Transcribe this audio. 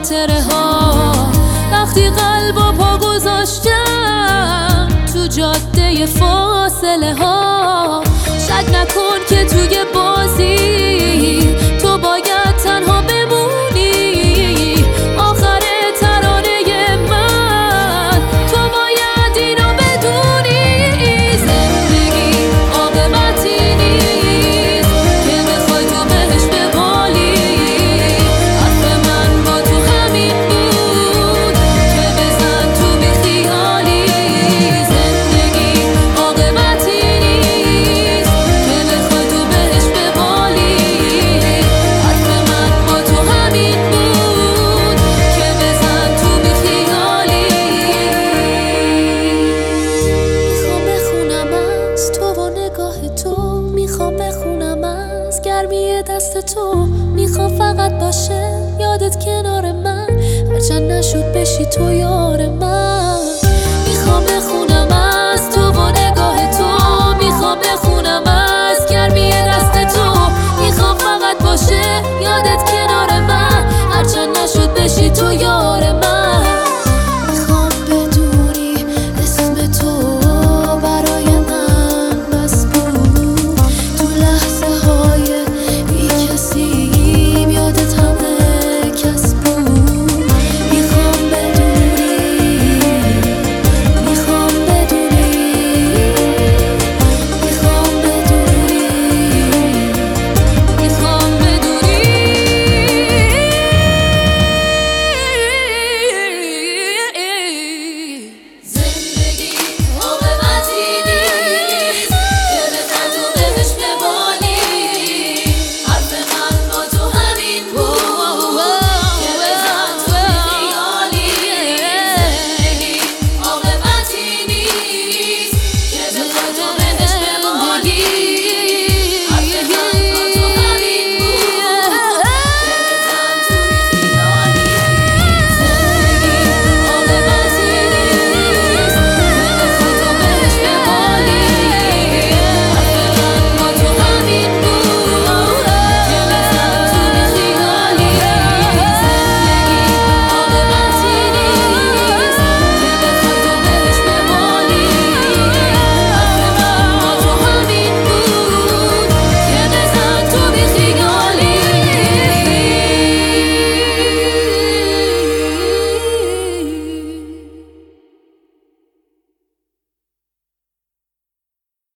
خاطره ها. وقتی قلب و پا گذاشتم تو جاده فاصله ها، شک نکن که توی بازی تو باید تنها بمونی. آخر ترانه من تو باید اینو بدونی. زندگی عاقبتی نیست که بخوای تو بهش ببالی. حرف من با تو همین بود که بزن تو بیخیالی. زندگی عاقبتی نیست که بخوای تو بهش ببالی. حرف من با تو همین بود که بزن تو بیخیالی. میخوام بخونم از تو و نگاه تو، میخوام بخونم از گرمی دست تو. میخوام فقط باشه یادت کنار من، هرچند نشد بشی تو یار من. میخوام بخونم از تو و نگاه تو، میخوام بخونم از گرمی دست تو. میخوام فقط باشه یادت کنار من، هرچند نشد بشی تو یار